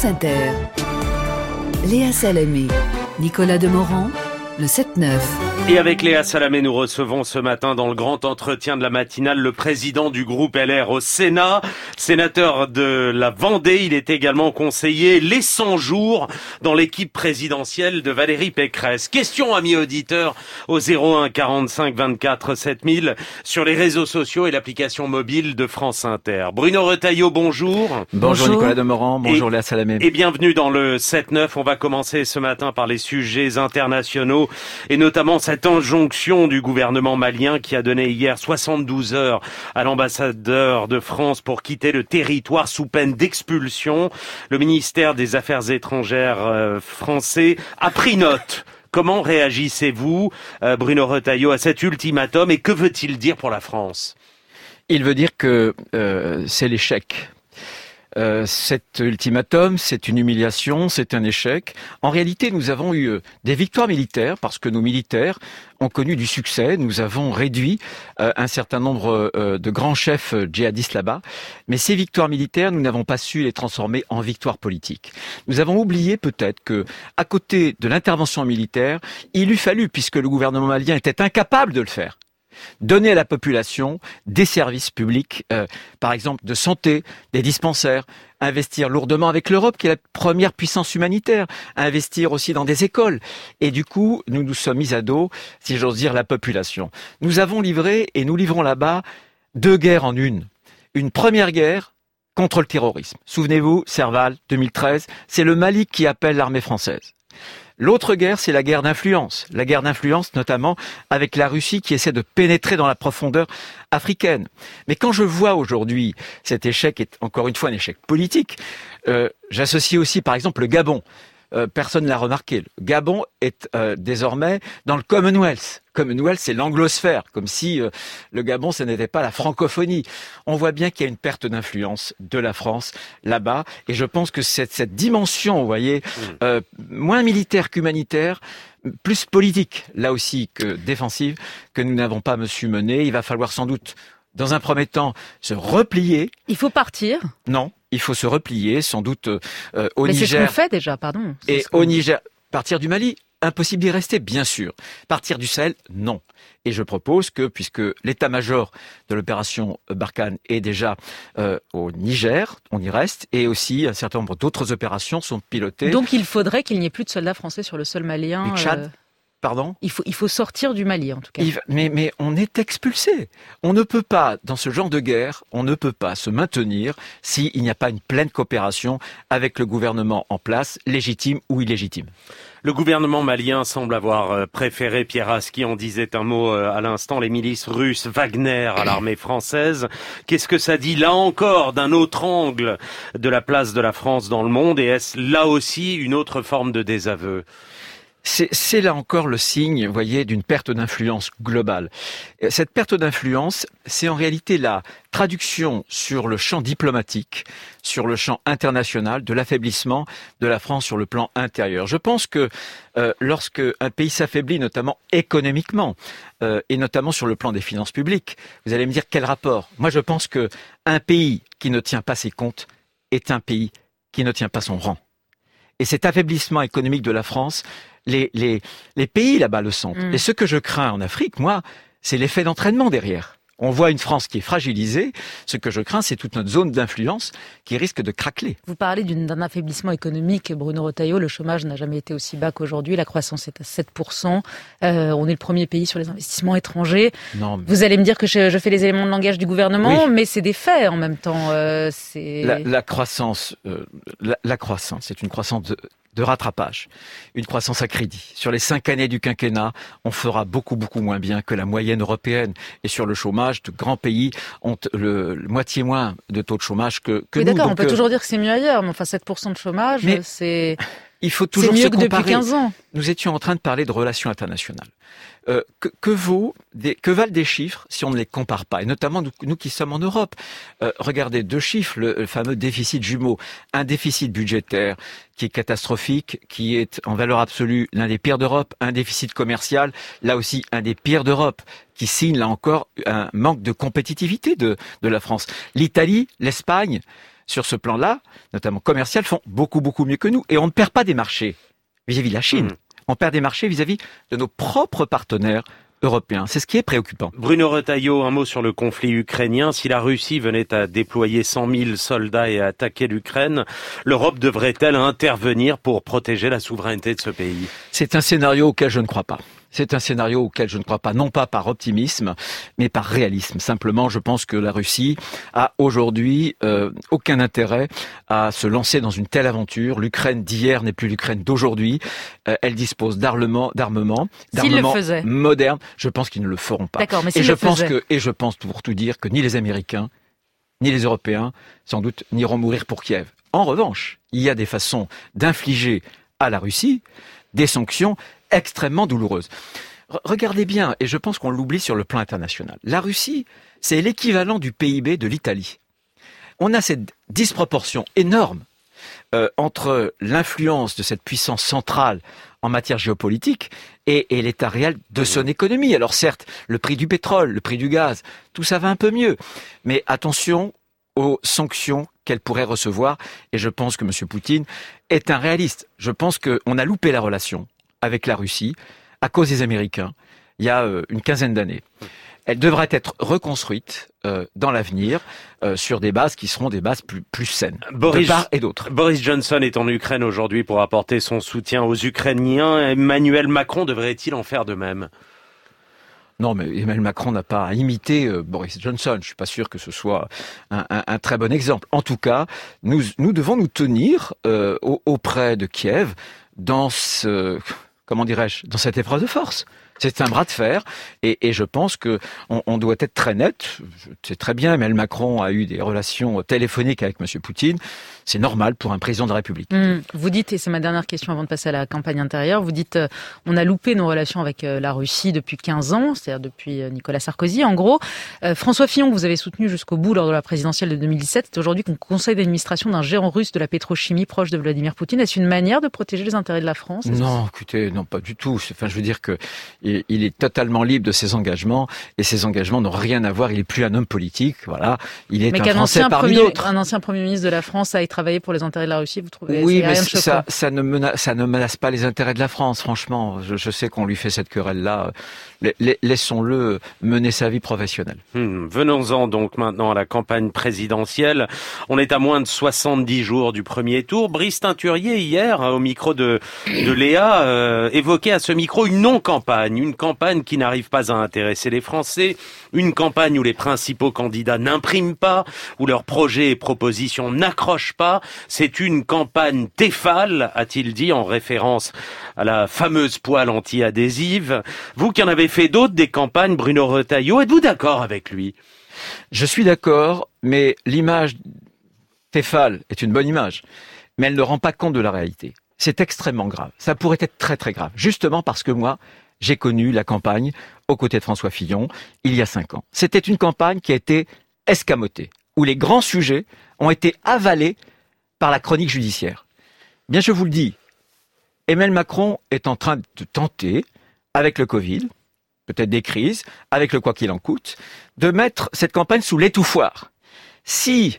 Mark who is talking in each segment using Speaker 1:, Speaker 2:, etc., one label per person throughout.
Speaker 1: France Inter. Léa Salamé, Nicolas Demorand, le 7-9.
Speaker 2: Et avec Léa Salamé, nous recevons ce matin dans le grand entretien de la matinale le président du groupe LR au Sénat, sénateur de la Vendée. Il est également conseiller les 100 jours dans l'équipe présidentielle de Valérie Pécresse. Question, amis auditeurs, au 01 45 24 7000 sur les réseaux sociaux et l'application mobile de France Inter. Bruno Retailleau, bonjour.
Speaker 3: Bonjour Nicolas Demorand, bonjour Léa Salamé.
Speaker 2: Et bienvenue dans le 7-9. On va commencer ce matin par les sujets internationaux et notamment cette injonction du gouvernement malien qui a donné hier 72 heures à l'ambassadeur de France pour quitter le territoire sous peine d'expulsion. Le ministère des Affaires étrangères français a pris note. Comment réagissez-vous, Bruno Retailleau, à cet ultimatum et que veut-il dire pour la France ?
Speaker 3: Il veut dire que c'est l'échec. Cet ultimatum, c'est une humiliation, c'est un échec. En réalité, nous avons eu des victoires militaires parce que nos militaires ont connu du succès. Nous avons réduit un certain nombre de grands chefs djihadistes là-bas. Mais ces victoires militaires, nous n'avons pas su les transformer en victoires politiques. Nous avons oublié peut-être que, à côté de l'intervention militaire, il eût fallu, puisque le gouvernement malien était incapable de le faire, donner à la population des services publics, par exemple de santé, des dispensaires, investir lourdement avec l'Europe qui est la première puissance humanitaire, investir aussi dans des écoles. Et du coup, nous nous sommes mis à dos, si j'ose dire, la population. Nous avons livré et nous livrons là-bas 2 guerres en une. Une première guerre contre le terrorisme. Souvenez-vous, Serval, 2013, c'est le Mali qui appelle l'armée française. L'autre guerre, c'est la guerre d'influence. La guerre d'influence, notamment avec la Russie qui essaie de pénétrer dans la profondeur africaine. Mais quand je vois aujourd'hui cet échec est encore une fois un échec politique, j'associe aussi par exemple le Gabon. Personne ne l'a remarqué. Le Gabon est désormais dans le Commonwealth. Commonwealth, c'est l'anglosphère, comme si le Gabon, ce n'était pas la francophonie. On voit bien qu'il y a une perte d'influence de la France là-bas. Et je pense que cette dimension, vous voyez, moins militaire qu'humanitaire, plus politique, là aussi, que défensive, que nous n'avons pas su mener. Il va falloir sans doute, dans un premier temps, se replier.
Speaker 4: Il faut partir ?
Speaker 3: Non. Il faut se replier, sans doute, au Niger.
Speaker 4: Mais c'est ce qu'on fait déjà, pardon.
Speaker 3: Et au Niger, partir du Mali, impossible d'y rester, bien sûr. Partir du Sahel, non. Et je propose que, puisque l'état-major de l'opération Barkhane est déjà au Niger, on y reste, et aussi un certain nombre d'autres opérations sont pilotées.
Speaker 4: Donc il faudrait qu'il n'y ait plus de soldats français sur le sol malien.
Speaker 3: Du Tchad. Pardon ?
Speaker 4: Il faut sortir du Mali, en tout cas.
Speaker 3: Mais on est expulsé. On ne peut pas, dans ce genre de guerre, on ne peut pas se maintenir s'il n'y a pas une pleine coopération avec le gouvernement en place, légitime ou illégitime.
Speaker 2: Le gouvernement malien semble avoir préféré, Pierre Aski en disait un mot à l'instant, les milices russes Wagner à l'armée française. Qu'est-ce que ça dit là encore d'un autre angle de la place de la France dans le monde et est-ce là aussi une autre forme de désaveu ?
Speaker 3: C'est là encore le signe, vous voyez, d'une perte d'influence globale. Cette perte d'influence, c'est en réalité la traduction sur le champ diplomatique, sur le champ international, de l'affaiblissement de la France sur le plan intérieur. Je pense que lorsque un pays s'affaiblit, notamment économiquement, et notamment sur le plan des finances publiques, vous allez me dire quel rapport ? Moi, je pense que un pays qui ne tient pas ses comptes est un pays qui ne tient pas son rang. Et cet affaiblissement économique de la France, les pays là-bas le sentent. Et ce que je crains en Afrique, moi, c'est l'effet d'entraînement derrière. On voit une France qui est fragilisée. Ce que je crains, c'est toute notre zone d'influence qui risque de craqueler.
Speaker 4: Vous parlez d'un affaiblissement économique, Bruno Retailleau. Le chômage n'a jamais été aussi bas qu'aujourd'hui. La croissance est à 7%. On est le premier pays sur les investissements étrangers.
Speaker 3: Non, mais...
Speaker 4: Vous allez me dire que je fais les éléments de langage du gouvernement, oui. Mais c'est des faits en même temps.
Speaker 3: La croissance, c'est une croissance de rattrapage, une croissance à crédit. Sur les 5 années du quinquennat, on fera beaucoup moins bien que la moyenne européenne. Et sur le chômage, de grands pays ont le moitié moins de taux de chômage que
Speaker 4: oui,
Speaker 3: nous.
Speaker 4: D'accord, on peut toujours dire que c'est mieux ailleurs, mais enfin 7% de chômage, c'est...
Speaker 3: Il faut toujours
Speaker 4: mieux
Speaker 3: se
Speaker 4: que
Speaker 3: comparer.
Speaker 4: Depuis 15 ans.
Speaker 3: Nous étions en train de parler de relations internationales. Que valent des chiffres si on ne les compare pas? Et notamment nous qui sommes en Europe. Regardez 2 chiffres, le fameux déficit jumeau. Un déficit budgétaire qui est catastrophique, qui est en valeur absolue l'un des pires d'Europe. Un déficit commercial, là aussi un des pires d'Europe, qui signe là encore un manque de compétitivité de la France. L'Italie, l'Espagne sur ce plan-là, notamment commercial, font beaucoup, beaucoup mieux que nous. Et on ne perd pas des marchés vis-à-vis de la Chine. On perd des marchés vis-à-vis de nos propres partenaires européens. C'est ce qui est préoccupant.
Speaker 2: Bruno Retailleau, un mot sur le conflit ukrainien. Si la Russie venait à déployer 100 000 soldats et à attaquer l'Ukraine, l'Europe devrait-elle intervenir pour protéger la souveraineté de ce pays?
Speaker 3: C'est un scénario auquel je ne crois pas. C'est un scénario auquel je ne crois pas, non pas par optimisme, mais par réalisme. Simplement, je pense que la Russie a aujourd'hui aucun intérêt à se lancer dans une telle aventure. L'Ukraine d'hier n'est plus l'Ukraine d'aujourd'hui. Elle dispose d'armements modernes. Je pense qu'ils ne le feront pas.
Speaker 4: D'accord, mais je
Speaker 3: pense pour tout dire que ni les Américains, ni les Européens, sans doute, n'iront mourir pour Kiev. En revanche, il y a des façons d'infliger à la Russie des sanctions extrêmement douloureuses. Regardez bien, et je pense qu'on l'oublie sur le plan international. La Russie, c'est l'équivalent du PIB de l'Italie. On a cette disproportion énorme entre l'influence de cette puissance centrale en matière géopolitique et l'état réel de son économie. Alors certes, le prix du pétrole, le prix du gaz, tout ça va un peu mieux. Mais attention aux sanctions qu'elle pourrait recevoir. Et je pense que M. Poutine est un réaliste. Je pense qu'on a loupé la relation avec la Russie à cause des Américains il y a une quinzaine d'années. Elle devrait être reconstruite dans l'avenir sur des bases qui seront des bases plus saines, de part et d'autre.
Speaker 2: Boris Johnson est en Ukraine aujourd'hui pour apporter son soutien aux Ukrainiens. Emmanuel Macron devrait-il en faire de même?
Speaker 3: Non, mais Emmanuel Macron n'a pas à imiter Boris Johnson. Je suis pas sûr que ce soit un très bon exemple. En tout cas, nous devons nous tenir auprès de Kiev dans dans cette épreuve de force. C'est un bras de fer et je pense que on doit être très net. C'est très bien, Emmanuel Macron a eu des relations téléphoniques avec M. Poutine. C'est normal pour un président de la République.
Speaker 4: Vous dites, et c'est ma dernière question avant de passer à la campagne intérieure, vous dites on a loupé nos relations avec la Russie depuis 15 ans, c'est-à-dire depuis Nicolas Sarkozy en gros. François Fillon, que vous avez soutenu jusqu'au bout lors de la présidentielle de 2017, c'est aujourd'hui qu'on conseille d'administration d'un géant russe de la pétrochimie proche de Vladimir Poutine. Est-ce une manière de protéger les intérêts de la France?
Speaker 3: Non, écoutez, non, pas du tout. Enfin, je veux dire que il est totalement libre de ses engagements et ses engagements n'ont rien à voir. Il est plus un homme politique, voilà. Il est un Français parmi d'autres.
Speaker 4: Un ancien Premier ministre de la France a travaillé pour les intérêts de la Russie. Vous trouvez?
Speaker 3: Oui, mais ça ne menace pas les intérêts de la France. Franchement, je sais qu'on lui fait cette querelle-là. Laissons-le mener sa vie professionnelle.
Speaker 2: Venons-en donc maintenant à la campagne présidentielle. On est à moins de 70 jours du premier tour. Brice Teinturier, hier, au micro de Léa, évoquait à ce micro une non-campagne. Une campagne qui n'arrive pas à intéresser les Français. Une campagne où les principaux candidats n'impriment pas, où leurs projets et propositions n'accrochent pas. C'est une campagne Tefal, a-t-il dit, en référence à la fameuse poêle anti-adhésive. Vous qui en avez fait d'autres, des campagnes, Bruno Retailleau, êtes-vous d'accord avec lui?
Speaker 3: Je suis d'accord, mais l'image Tefal est une bonne image, mais elle ne rend pas compte de la réalité. C'est extrêmement grave. Ça pourrait être très très grave, justement parce que moi, j'ai connu la campagne aux côtés de François Fillon il y a 5 ans. C'était une campagne qui a été escamotée, où les grands sujets ont été avalés par la chronique judiciaire. Bien, je vous le dis, Emmanuel Macron est en train de tenter, avec le Covid, peut-être des crises, avec le quoi qu'il en coûte, de mettre cette campagne sous l'étouffoir. Si,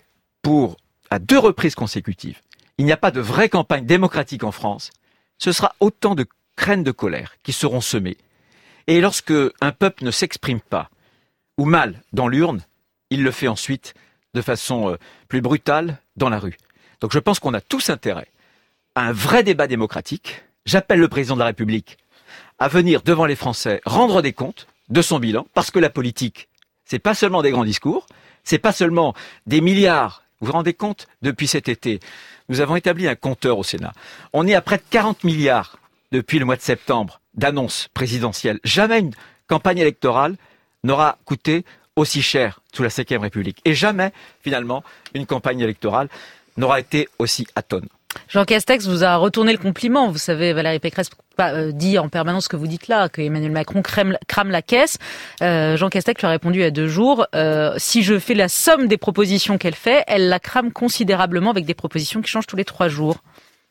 Speaker 3: à 2 reprises consécutives, il n'y a pas de vraie campagne démocratique en France, ce sera autant de craintes de colère qui seront semées. Et lorsque un peuple ne s'exprime pas, ou mal dans l'urne, il le fait ensuite de façon plus brutale dans la rue. Donc je pense qu'on a tous intérêt à un vrai débat démocratique. J'appelle le président de la République à venir devant les Français rendre des comptes de son bilan, parce que la politique, c'est pas seulement des grands discours, c'est pas seulement des milliards. Vous vous rendez compte, depuis cet été, nous avons établi un compteur au Sénat. On est à près de 40 milliards depuis le mois de septembre d'annonces présidentielles. Jamais une campagne électorale n'aura coûté aussi cher sous la Ve République. Et jamais, finalement, une campagne électorale n'aura été aussi atone.
Speaker 4: Jean Castex vous a retourné le compliment. Vous savez, Valérie Pécresse dit en permanence ce que vous dites là, que Emmanuel Macron crame la caisse. Jean Castex lui a répondu il y a 2 jours, si je fais la somme des propositions qu'elle fait, elle la crame considérablement avec des propositions qui changent tous les 3 jours.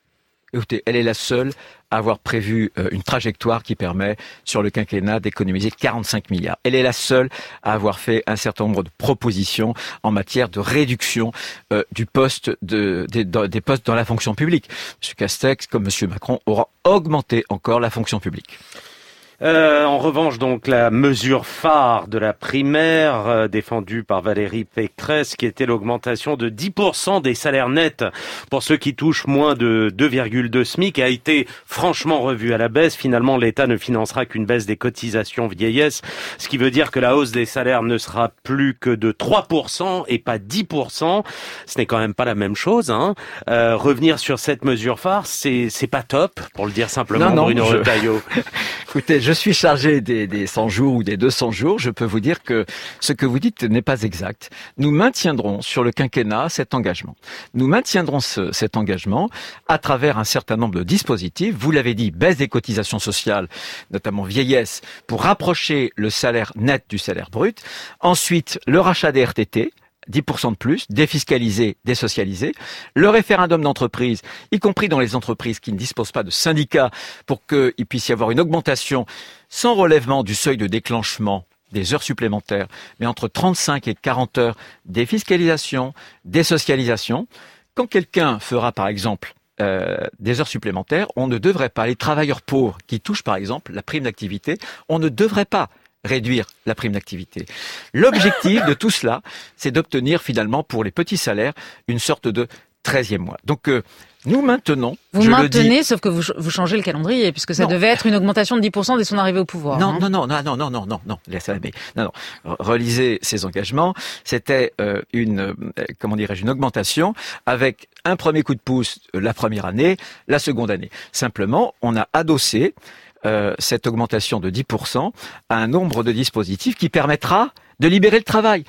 Speaker 3: Écoutez, elle est la seule à avoir prévu une trajectoire qui permet, sur le quinquennat, d'économiser 45 milliards. Elle est la seule à avoir fait un certain nombre de propositions en matière de réduction des postes dans la fonction publique. M. Castex, comme M. Macron, aura augmenté encore la fonction publique.
Speaker 2: En revanche, donc, la mesure phare de la primaire défendue par Valérie Pécresse, qui était l'augmentation de 10% des salaires nets pour ceux qui touchent moins de 2,2 SMIC, a été franchement revue à la baisse. Finalement, l'État ne financera qu'une baisse des cotisations vieillesse, ce qui veut dire que la hausse des salaires ne sera plus que de 3% et pas 10%. Ce n'est quand même pas la même chose, hein. Revenir sur cette mesure phare, c'est pas top, pour le dire simplement, Bruno Retailleau.
Speaker 3: Écoutez, je suis chargé des 100 jours ou des 200 jours. Je peux vous dire que ce que vous dites n'est pas exact. Nous maintiendrons sur le quinquennat cet engagement. Nous maintiendrons cet engagement à travers un certain nombre de dispositifs. Vous l'avez dit, baisse des cotisations sociales, notamment vieillesse, pour rapprocher le salaire net du salaire brut. Ensuite, le rachat des RTT. 10% de plus, défiscalisé, désocialisé. Le référendum d'entreprise, y compris dans les entreprises qui ne disposent pas de syndicats, pour qu'il puisse y avoir une augmentation sans relèvement du seuil de déclenchement des heures supplémentaires, mais entre 35 et 40 heures, défiscalisation, désocialisation. Quand quelqu'un fera, par exemple, des heures supplémentaires, on ne devrait pas, les travailleurs pauvres qui touchent, par exemple, la prime d'activité, on ne devrait pas réduire la prime d'activité. L'objectif de tout cela, c'est d'obtenir finalement pour les petits salaires une sorte de 13e mois. Donc nous maintenons,
Speaker 4: vous maintenez, sauf que vous changez le calendrier, puisque ça devait être une augmentation de 10% dès son arrivée au pouvoir.
Speaker 3: Non. Relisez ces engagements. C'était une augmentation avec un premier coup de pouce la première année, la seconde année. Simplement, on a adossé cette augmentation de 10% à un nombre de dispositifs qui permettra de libérer le travail.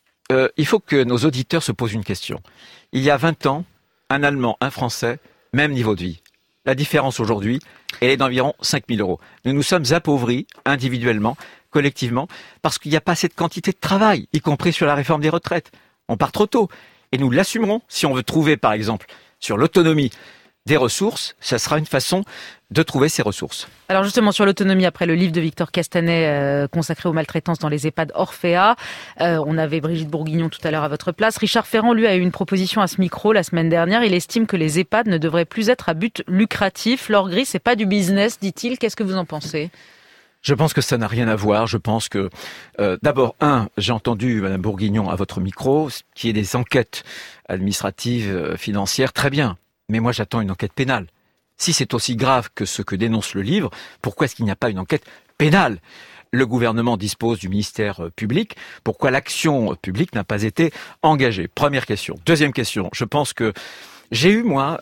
Speaker 3: Il faut que nos auditeurs se posent une question. Il y a 20 ans, un Allemand, un Français, même niveau de vie. La différence aujourd'hui, elle est d'environ 5 000 euros. Nous nous sommes appauvris individuellement, collectivement, parce qu'il n'y a pas cette quantité de travail, y compris sur la réforme des retraites. On part trop tôt. Et nous l'assumerons si on veut trouver, par exemple, sur l'autonomie, des ressources, ça sera une façon de trouver ces ressources.
Speaker 4: Alors justement, sur l'autonomie, après le livre de Victor Castanet consacré aux maltraitances dans les EHPAD Orphea, on avait Brigitte Bourguignon tout à l'heure à votre place. Richard Ferrand, lui, a eu une proposition à ce micro la semaine dernière. Il estime que les EHPAD ne devraient plus être à but lucratif. Laure Gris, c'est pas du business, dit-il. Qu'est-ce que vous en pensez ?
Speaker 3: Je pense que ça n'a rien à voir. Je pense que, d'abord, j'ai entendu Madame Bourguignon à votre micro, qui est des enquêtes administratives, financières, très bien. Mais moi, j'attends une enquête pénale. Si c'est aussi grave que ce que dénonce le livre, pourquoi est-ce qu'il n'y a pas une enquête pénale ? Le gouvernement dispose du ministère public. Pourquoi l'action publique n'a pas été engagée ? Première question. Deuxième question. Je pense que j'ai eu, moi,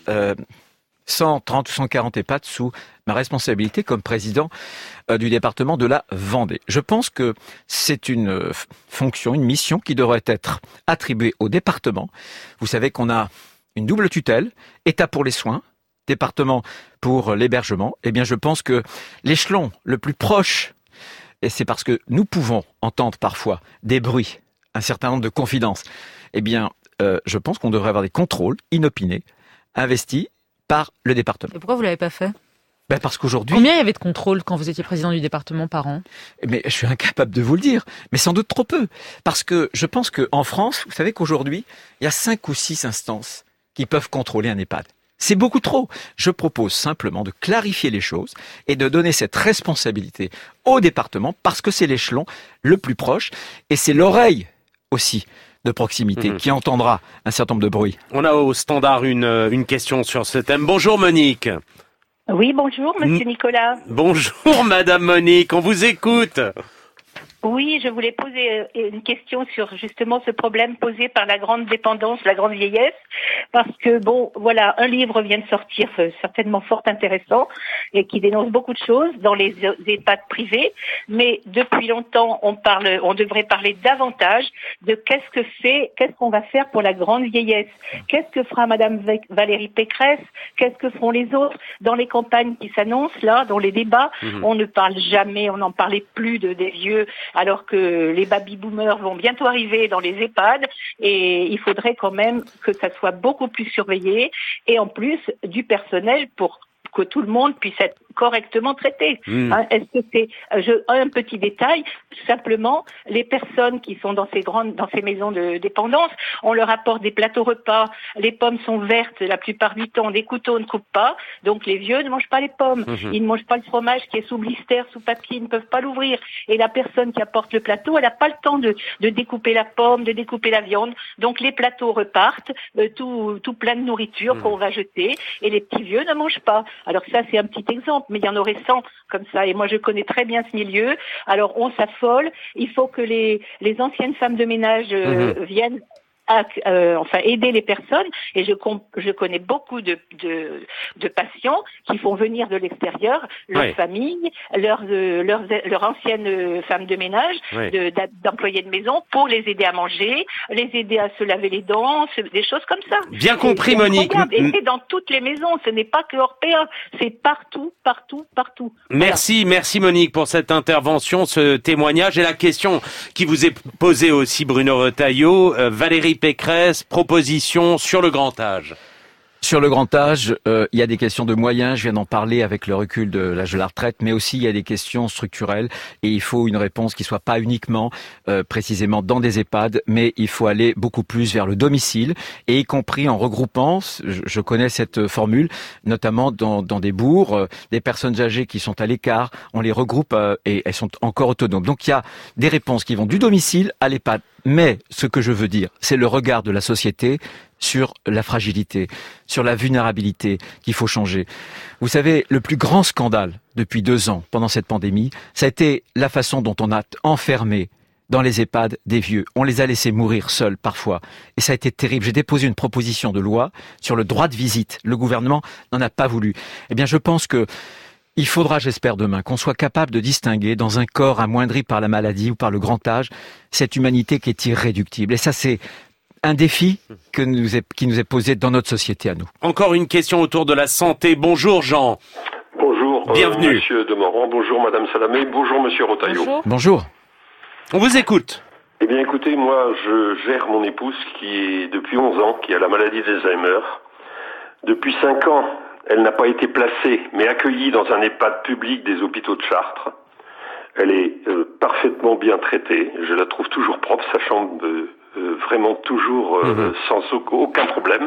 Speaker 3: 130 ou 140 EHPAD sous ma responsabilité comme président du département de la Vendée. Je pense que c'est une fonction, une mission qui devrait être attribuée au département. Vous savez qu'on a une double tutelle, État pour les soins, département pour l'hébergement. Eh bien, je pense que l'échelon le plus proche, et c'est parce que nous pouvons entendre parfois des bruits, un certain nombre de confidences, eh bien, je pense qu'on devrait avoir des contrôles inopinés, investis par le département.
Speaker 4: Et pourquoi vous ne l'avez pas fait ?
Speaker 3: Parce qu'aujourd'hui...
Speaker 4: Combien il y avait de contrôles quand vous étiez président du département par an ?
Speaker 3: Mais je suis incapable de vous le dire, mais sans doute trop peu. Parce que je pense qu'en France, vous savez qu'aujourd'hui, il y a 5 ou 6 instances qui peuvent contrôler un EHPAD. C'est beaucoup trop. Je propose simplement de clarifier les choses et de donner cette responsabilité au département parce que c'est l'échelon le plus proche et c'est l'oreille aussi de proximité qui entendra un certain nombre de bruits.
Speaker 2: On a au standard une question sur ce thème. Bonjour Monique.
Speaker 5: Oui, bonjour Monsieur Nicolas.
Speaker 2: Bonjour Madame Monique, on vous écoute.
Speaker 5: Oui, je voulais poser une question sur justement ce problème posé par la grande dépendance, la grande vieillesse, parce que bon, voilà, un livre vient de sortir certainement fort intéressant et qui dénonce beaucoup de choses dans les EHPAD privés, mais depuis longtemps on devrait parler davantage de qu'est-ce qu'on va faire pour la grande vieillesse, qu'est-ce que fera Madame Valérie Pécresse, qu'est-ce que feront les autres dans les campagnes qui s'annoncent là, dans les débats, on ne parle jamais, on n'en parlait plus des vieux alors que les baby-boomers vont bientôt arriver dans les EHPAD et il faudrait quand même que ça soit beaucoup plus surveillé et en plus du personnel pour que tout le monde puisse être correctement traité. Est-ce que c'est un petit détail, simplement les personnes qui sont dans ces maisons de dépendance, on leur apporte des plateaux repas, les pommes sont vertes la plupart du temps, des couteaux ne coupent pas, donc les vieux ne mangent pas les pommes, ils ne mangent pas le fromage qui est sous blister, sous papier, ils ne peuvent pas l'ouvrir, et la personne qui apporte le plateau, elle n'a pas le temps de découper la pomme, de découper la viande, donc les plateaux repartent, tout plein de nourriture qu'on va jeter, et les petits vieux ne mangent pas. Alors ça c'est un petit exemple, mais il y en aurait 100 comme ça, et moi je connais très bien ce milieu. Alors on s'affole, il faut que les anciennes femmes de ménage viennent aider les personnes, et je connais beaucoup de patients qui font venir de l'extérieur leur famille, leur ancienne femme de ménage, d'employés de maison, pour les aider à manger, les aider à se laver les dents, des choses comme ça.
Speaker 2: Bien compris, Monique.
Speaker 5: Et c'est dans toutes les maisons, ce n'est pas que Orpea, c'est partout.
Speaker 2: Merci Monique pour cette intervention, ce témoignage, et la question qui vous est posée aussi, Bruno Retailleau. Valérie Pécresse, proposition sur le grand âge.
Speaker 3: Sur le grand âge, il y a des questions de moyens, je viens d'en parler avec le recul de l'âge de la retraite, mais aussi il y a des questions structurelles, et il faut une réponse qui soit pas uniquement précisément dans des EHPAD, mais il faut aller beaucoup plus vers le domicile, et y compris en regroupant, je connais cette formule, notamment dans des bourgs, des personnes âgées qui sont à l'écart, on les regroupe et elles sont encore autonomes. Donc il y a des réponses qui vont du domicile à l'EHPAD. Mais ce que je veux dire, c'est le regard de la société sur la fragilité, sur la vulnérabilité qu'il faut changer. Vous savez, le plus grand scandale depuis 2 ans, pendant cette pandémie, ça a été la façon dont on a enfermé dans les EHPAD des vieux. On les a laissés mourir seuls parfois. Et ça a été terrible. J'ai déposé une proposition de loi sur le droit de visite. Le gouvernement n'en a pas voulu. Eh bien, je pense que il faudra, j'espère demain, qu'on soit capable de distinguer dans un corps amoindri par la maladie ou par le grand âge, cette humanité qui est irréductible. Et ça, c'est un défi qui nous est posé dans notre société à nous.
Speaker 2: Encore une question autour de la santé. Bonjour Jean.
Speaker 6: Bonjour.
Speaker 2: Bienvenue.
Speaker 6: Monsieur Demorand, bonjour Madame Salamé, bonjour Monsieur Retailleau.
Speaker 3: Bonjour.
Speaker 2: On vous écoute.
Speaker 6: Eh bien écoutez, moi je gère mon épouse qui est depuis 11 ans, qui a la maladie d'Alzheimer. Depuis 5 ans, elle n'a pas été placée, mais accueillie dans un EHPAD public des hôpitaux de Chartres. Elle est parfaitement bien traitée. Je la trouve toujours propre, sa chambre vraiment toujours sans aucun problème.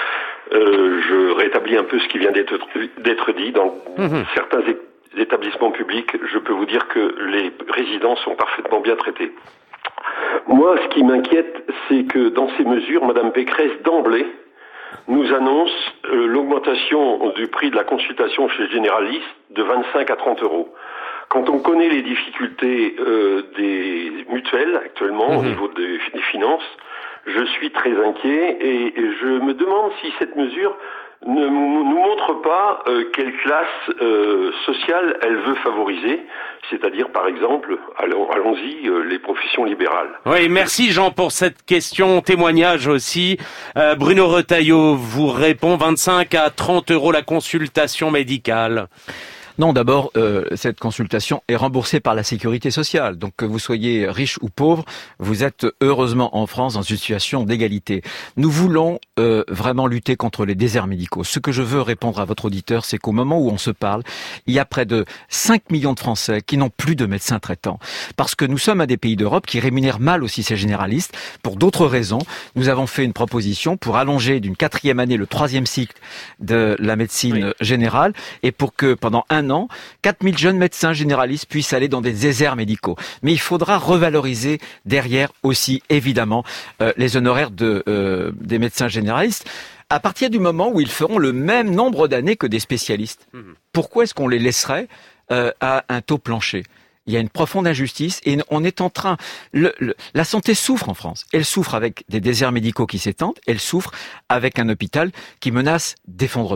Speaker 6: Je rétablis un peu ce qui vient d'être dit. Dans certains établissements publics, je peux vous dire que les résidents sont parfaitement bien traités. Moi, ce qui m'inquiète, c'est que dans ces mesures, Madame Pécresse, d'emblée, nous annonce l'augmentation du prix de la consultation chez le généraliste de 25 à 30 euros. Quand on connaît les difficultés des mutuelles actuellement au niveau des finances, je suis très inquiet et je me demande si cette mesure ne nous montre pas quelle classe sociale elle veut favoriser, c'est-à-dire par exemple, allons-y, les professions libérales.
Speaker 2: Oui, merci Jean pour cette question, témoignage aussi. Bruno Retailleau vous répond, 25 à 30 euros la consultation médicale.
Speaker 3: Non, d'abord, cette consultation est remboursée par la sécurité sociale. Donc, que vous soyez riche ou pauvre, vous êtes heureusement en France dans une situation d'égalité. Nous voulons vraiment lutter contre les déserts médicaux. Ce que je veux répondre à votre auditeur, c'est qu'au moment où on se parle, il y a près de 5 millions de Français qui n'ont plus de médecins traitants. Parce que nous sommes un des pays d'Europe qui rémunèrent mal aussi ces généralistes. Pour d'autres raisons, nous avons fait une proposition pour allonger d'une 4e année le 3e cycle de la médecine générale et pour que pendant 1 an, 4000 jeunes médecins généralistes puissent aller dans des déserts médicaux. Mais il faudra revaloriser derrière aussi, évidemment, les honoraires des médecins généralistes à partir du moment où ils feront le même nombre d'années que des spécialistes. Pourquoi est-ce qu'on les laisserait à un taux plancher ? Il y a une profonde injustice et on est en train... la santé souffre en France. Elle souffre avec des déserts médicaux qui s'étendent, elle souffre avec un hôpital qui menace d'effondrement.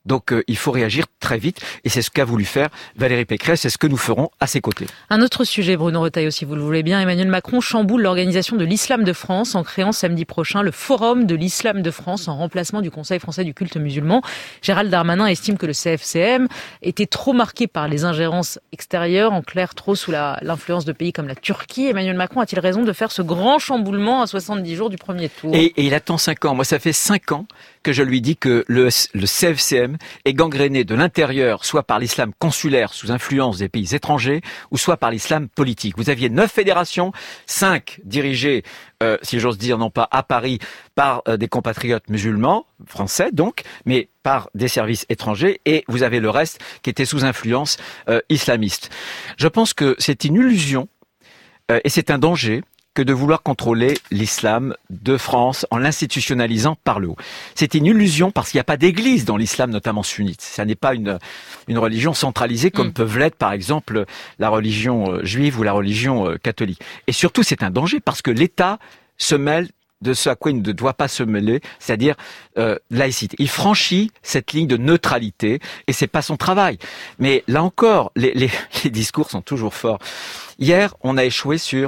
Speaker 3: Donc il faut réagir très vite et c'est ce qu'a voulu faire Valérie Pécresse, c'est ce que nous ferons à ses côtés.
Speaker 4: Un autre sujet, Bruno Retailleau, si vous le voulez bien. Emmanuel Macron chamboule l'organisation de l'Islam de France en créant samedi prochain le Forum de l'Islam de France en remplacement du Conseil français du culte musulman. Gérald Darmanin estime que le CFCM était trop marqué par les ingérences extérieures, en clair trop sous l'influence de pays comme la Turquie. Emmanuel Macron a-t-il raison de faire ce grand chamboulement à 70 jours du premier tour ?
Speaker 3: Et il attend 5 ans. Moi, ça fait 5 ans que je lui dis que le CFCM est gangréné de l'intérieur, soit par l'islam consulaire sous influence des pays étrangers, ou soit par l'islam politique. Vous aviez 9 fédérations, 5 dirigées, si j'ose dire, non pas à Paris, par des compatriotes musulmans, français donc, mais par des services étrangers, et vous avez le reste qui était sous influence islamiste. Je pense que c'est une illusion, et c'est un danger, que de vouloir contrôler l'islam de France en l'institutionnalisant par le haut. C'est une illusion parce qu'il n'y a pas d'église dans l'islam, notamment sunnite. Ça n'est pas une religion centralisée comme peuvent l'être, par exemple, la religion juive ou la religion catholique. Et surtout, c'est un danger parce que l'État se mêle de ce à quoi il ne doit pas se mêler, c'est-à-dire laïcité. Il franchit cette ligne de neutralité et c'est pas son travail. Mais là encore, les discours sont toujours forts. Hier, on a échoué sur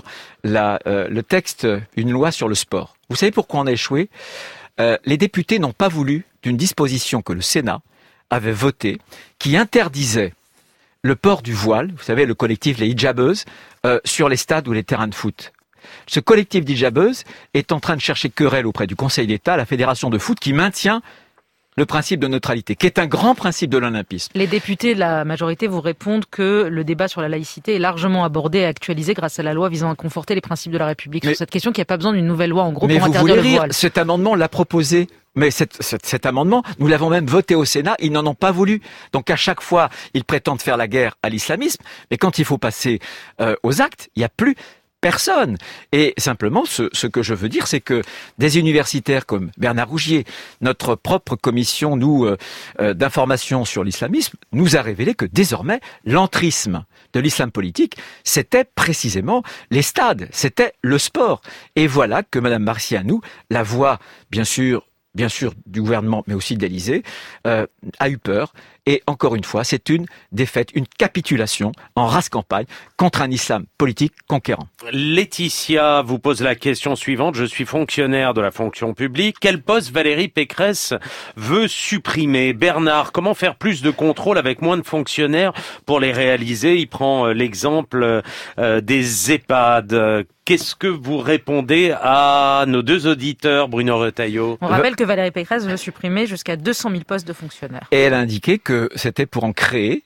Speaker 3: le texte, une loi sur le sport. Vous savez pourquoi on a échoué ? Les députés n'ont pas voulu d'une disposition que le Sénat avait votée, qui interdisait le port du voile, vous savez, le collectif Les Hijabeuses, sur les stades ou les terrains de foot. Ce collectif d'hijabeuses est en train de chercher querelle auprès du Conseil d'État, la Fédération de foot, qui maintient le principe de neutralité, qui est un grand principe de l'olympisme.
Speaker 4: Les députés de la majorité vous répondent que le débat sur la laïcité est largement abordé et actualisé grâce à la loi visant à conforter les principes de la République. Sur cette question, qu'il n'y a pas besoin d'une nouvelle loi, en gros, pour interdire le voile.
Speaker 3: Cet amendement l'a proposé. Mais cet amendement, nous l'avons même voté au Sénat, ils n'en ont pas voulu. Donc à chaque fois, ils prétendent faire la guerre à l'islamisme, mais quand il faut passer aux actes, il n'y a plus personne. Et simplement, ce que je veux dire, c'est que des universitaires comme Bernard Rougier, notre propre commission, d'information sur l'islamisme, nous a révélé que désormais, l'entrisme de l'islam politique, c'était précisément les stades, c'était le sport. Et voilà que Madame Marcianou, la voix, bien sûr, du gouvernement, mais aussi de l'Élysée, a eu peur. Et encore une fois, c'est une défaite, une capitulation en race campagne contre un islam politique conquérant.
Speaker 2: Laetitia vous pose la question suivante. Je suis fonctionnaire de la fonction publique. Quel poste Valérie Pécresse veut supprimer ? Bernard, comment faire plus de contrôle avec moins de fonctionnaires pour les réaliser ? Il prend l'exemple des EHPAD. Qu'est-ce que vous répondez à nos deux auditeurs, Bruno Retailleau ?
Speaker 4: On rappelle que Valérie Pécresse veut supprimer jusqu'à 200 000 postes de fonctionnaires.
Speaker 3: Et elle a indiqué que c'était pour en créer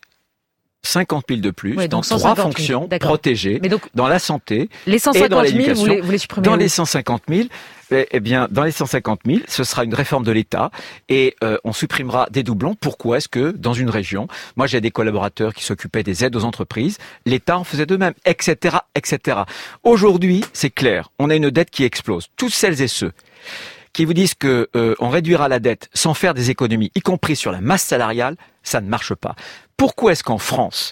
Speaker 3: 50 000 de plus, dans 3 fonctions protégées, dans la santé
Speaker 4: les 150
Speaker 3: et dans l'éducation.
Speaker 4: 000, vous les supprimez
Speaker 3: dans les 150 000, dans les 150 000, ce sera une réforme de l'État et on supprimera des doublons. Pourquoi est-ce que dans une région, moi j'ai des collaborateurs qui s'occupaient des aides aux entreprises, l'État en faisait de même, etc., etc. Aujourd'hui, c'est clair, on a une dette qui explose. Toutes celles et ceux qui vous disent que on réduira la dette sans faire des économies, y compris sur la masse salariale, ça ne marche pas. Pourquoi est-ce qu'en France,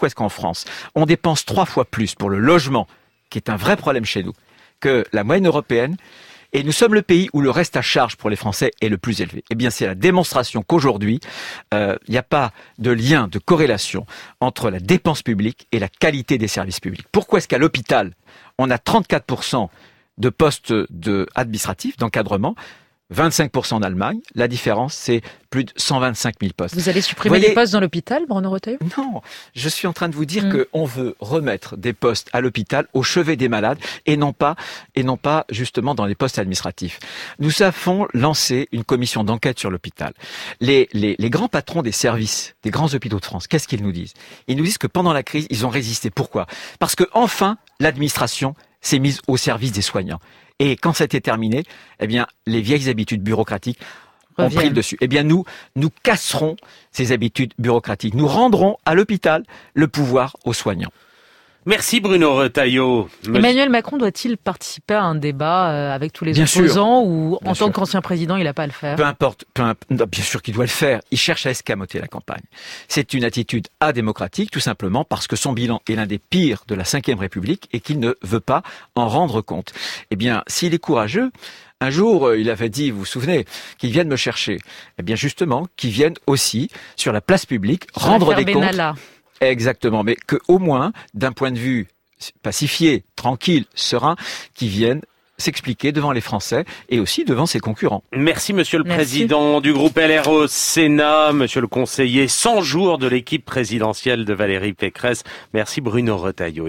Speaker 3: on dépense 3 fois plus pour le logement, qui est un vrai problème chez nous, que la moyenne européenne, et nous sommes le pays où le reste à charge pour les Français est le plus élevé? Eh bien, c'est la démonstration qu'aujourd'hui, il n'y a pas de lien, de corrélation entre la dépense publique et la qualité des services publics. Pourquoi est-ce qu'à l'hôpital, on a 34% de postes administratifs, d'encadrement, 25% en Allemagne. La différence, c'est plus de 125 000 postes.
Speaker 4: Vous allez supprimer des postes dans l'hôpital, Bruno Retailleau ?
Speaker 3: Non, je suis en train de vous dire qu'on veut remettre des postes à l'hôpital au chevet des malades et non pas justement dans les postes administratifs. Nous avons lancé une commission d'enquête sur l'hôpital. Les grands patrons des services, des grands hôpitaux de France, qu'est-ce qu'ils nous disent ? Ils nous disent que pendant la crise, ils ont résisté. Pourquoi ? Parce que enfin, l'administration s'est mise au service des soignants. Et quand c'était terminé, eh bien, les vieilles habitudes bureaucratiques ont pris le dessus. Eh bien, nous casserons ces habitudes bureaucratiques. Nous rendrons à l'hôpital le pouvoir aux soignants.
Speaker 2: Merci Bruno Retailleau.
Speaker 4: Emmanuel Macron doit-il participer à un débat avec tous les opposants ou en tant qu'ancien président, il n'a pas à le faire ?
Speaker 3: Peu importe, bien sûr qu'il doit le faire. Il cherche à escamoter la campagne. C'est une attitude adémocratique, tout simplement parce que son bilan est l'un des pires de la Ve République et qu'il ne veut pas en rendre compte. Eh bien, s'il est courageux, Un jour, il avait dit, vous vous souvenez, qu'ils viennent me chercher. Eh bien, justement, qu'ils viennent aussi sur la place publique rendre des comptes. Exactement, mais que au moins, d'un point de vue pacifié, tranquille, serein, qu'ils viennent s'expliquer devant les Français et aussi devant ses concurrents.
Speaker 2: Merci Monsieur le Président du groupe LR au Sénat, Monsieur le conseiller 100 jours de l'équipe présidentielle de Valérie Pécresse. Merci Bruno Retailleau.